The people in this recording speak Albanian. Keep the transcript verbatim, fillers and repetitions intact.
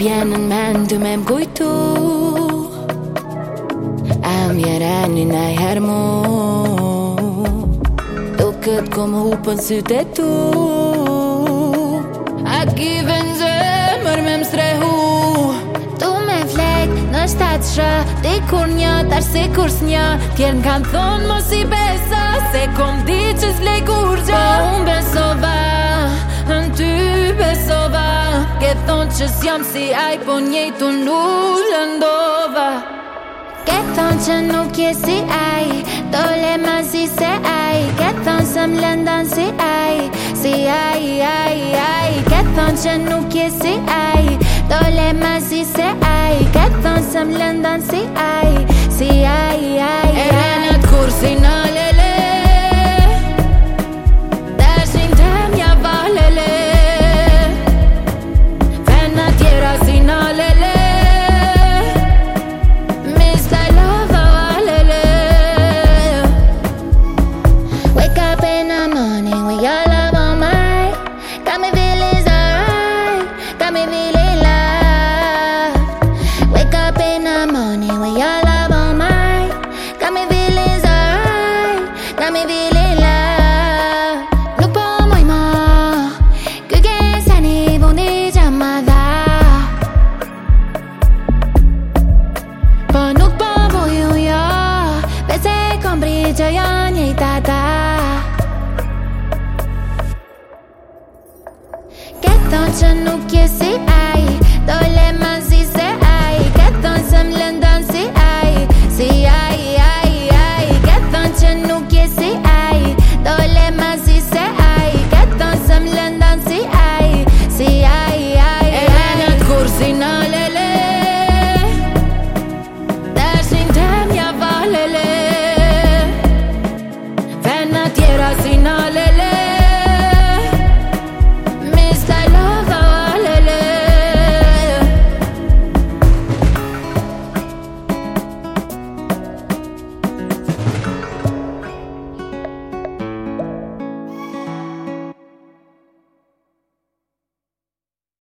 vjen në mend ty me m'kujtu A mjereni najher mu Do këtë kom hupën sytë e tu A kive në zemër me m'strehu Tu me flet në shtatë shë Ti kur një tash si kur s'një Tjerë m'kan thonë mos i besa Se kom di që s'vlej kur gjë Po unë besova Në ty besova Ke thonë që s'jam si aj Po njejtu nuk lëndova Ke thonë që nuk je si aj Dole ma zi se aj Ke thonë se m'lëndan si aj Si aj, aj, aj Ke thonë që nuk je si aj Dole ma zi se aj Ke thonë se m'lëndan si aj Si aj, aj, aj E renat kur si në lele Dashin tem ja valele Vena tjera si në lele Miss I love valele Wake up in the morning with your love on mine Got me feeling alright Got me feeling love Wake up in the morning with your love on mine Got me feeling alright Got me feeling love Nuk po moj ma Kërkesani vondigjamada Po nuk po voju jo Bese kompri që janë njëjtata Ke thonë që nuk je si aj Dole ma zi se aj Ke thonë se m'lëndan si aj Si aj